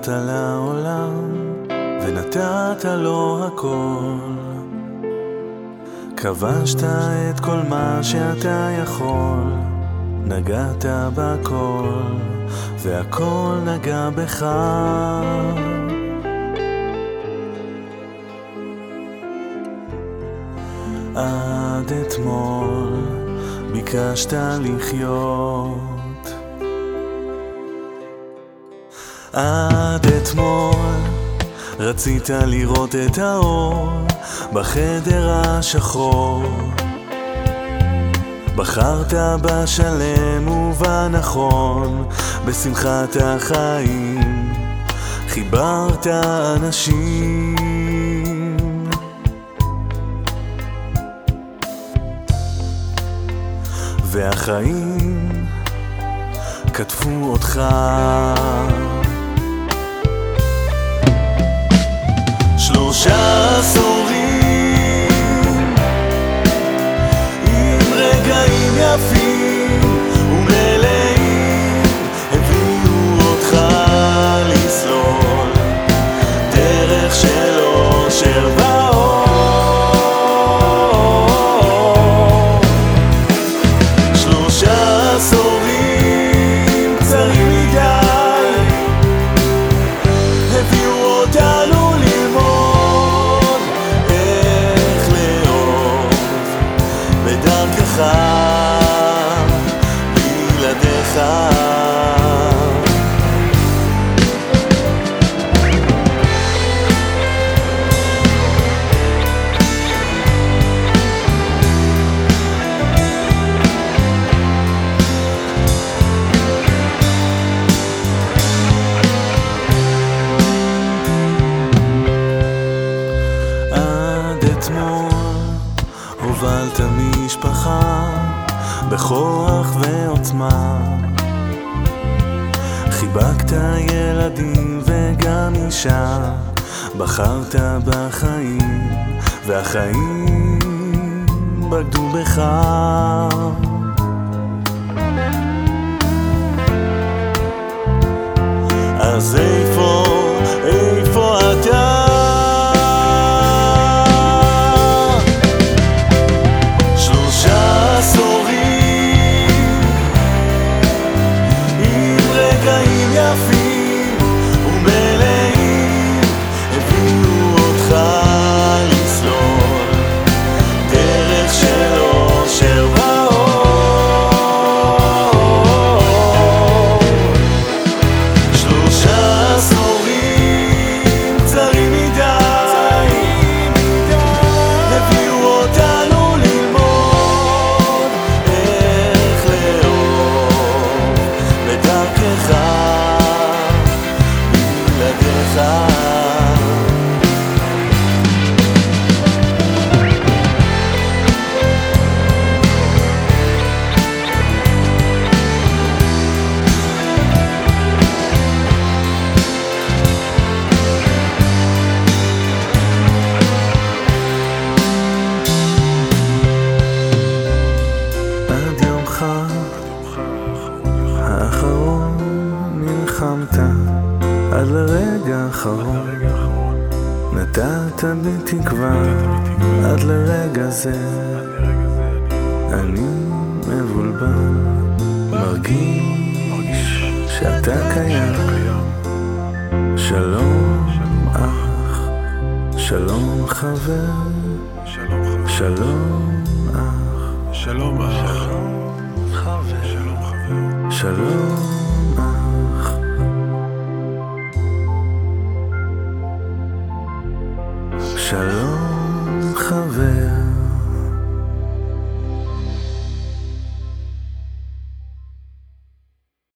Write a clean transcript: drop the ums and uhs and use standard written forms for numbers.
באת לעולם ונתת לו הכל, כבשת את כל מה שאתה יכול, נגעת בכל והכל נגע בך. עד אתמול ביקשת לחיות, עד אתמול רצית לראות את האור בחדר השחור, בחרת בשלם ובנכון, בשמחת החיים חיברת אנשים, והחיים כתבו אותך. 3 עשורים עם רגעים יפים ומלאים הביאו אותך לסלול דרך של אושר ואור. 3 עשורים קצרים מדי הביאו אותנו ללמוד איך לאהוב בדרכך בלעדיך. הובלת משפחה בכוח ועוצמה, חיבקת ילדים וגם אישה, בחרת בחיים והחיים בגדו בך. אז איפה אתה? 3 עשורים עם רגעים יפים ומלאים הביאו אותך לסלול דרך של אושר ואור. 3 עשורים קצרים מדי הביאו אותנו ללמוד איך לאהוב בדרכך בלעדיך. עד יומך האחרון נלחמת, עד לרגע האחרון נתת בי תקווה, עד לרגע זה אני מבולבל, מרגיש שאתה קיים. שלום אח, שלום חבר, שלום אח, שלום אח, חבר, שלום חבר, שלום אח, שלום חבר.